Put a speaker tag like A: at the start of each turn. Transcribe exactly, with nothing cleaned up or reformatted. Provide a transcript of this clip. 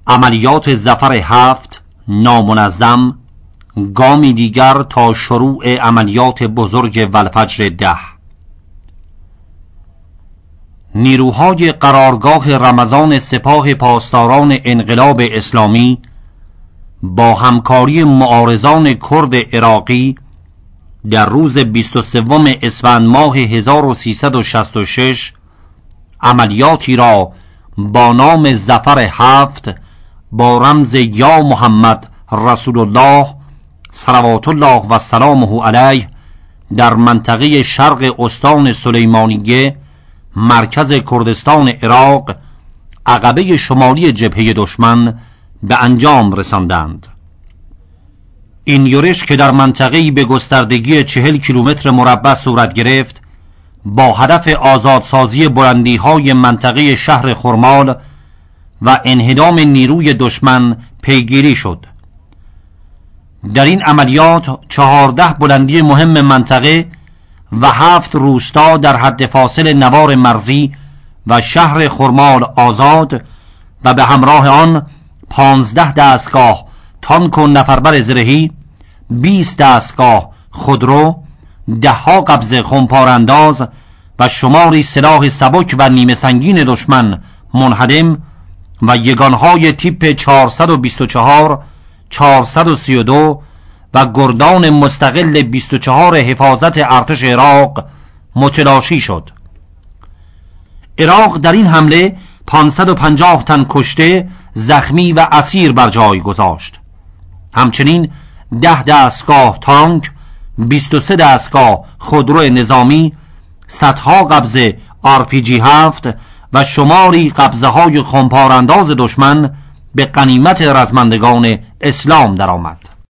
A: عملیات ظفر هفت نامنظم، گامی دیگر تا شروع عملیات بزرگ والفجر ده. نیروهای قرارگاه رمضان سپاه پاسداران انقلاب اسلامی با همکاری معارضان کرد عراقی در روز بیست و سوم اسفند ماه هزار و سیصد و شصت و شش عملیاتی را با نام ظفر هفت با رمز یا محمد رسول الله صلوات الله و سلامه علیه در منطقه شرق استان سلیمانیه مرکز کردستان عراق عقبه شمالی جبهه دشمن به انجام رساندند. این یورش که در منطقه‌ای به گستردگی چهل کیلومتر مربع صورت گرفت با هدف آزادسازی بلندی‌های منطقه شهر خرمال و انهدام نیروی دشمن پیگیری شد. در این عملیات چهارده بلندی مهم منطقه و هفت روستا در حد فاصل نوار مرزی و شهر خرمال آزاد و به همراه آن پانزده دستگاه تانک و نفربر زرهی، بیست دستگاه خودرو، ده ها قبض خمپارانداز و شماری سلاح سبک و نیمه سنگین دشمن منهدم و یگانهای تیپ چهارصد و بیست و چهار، چهارصد و سی و دو و گردان مستقل بیست و چهار حفاظت ارتش عراق متلاشی شد. عراق در این حمله پانصد و پنجاه تن کشته، زخمی و اسیر بر جای گذاشت. همچنین ده دستگاه تانک، بیست و سه دستگاه خودرو نظامی، صدها قبض آر پی جی هفت و شماری قبضه های خمپارانداز دشمن به غنیمت رزمندگان اسلام درآمد.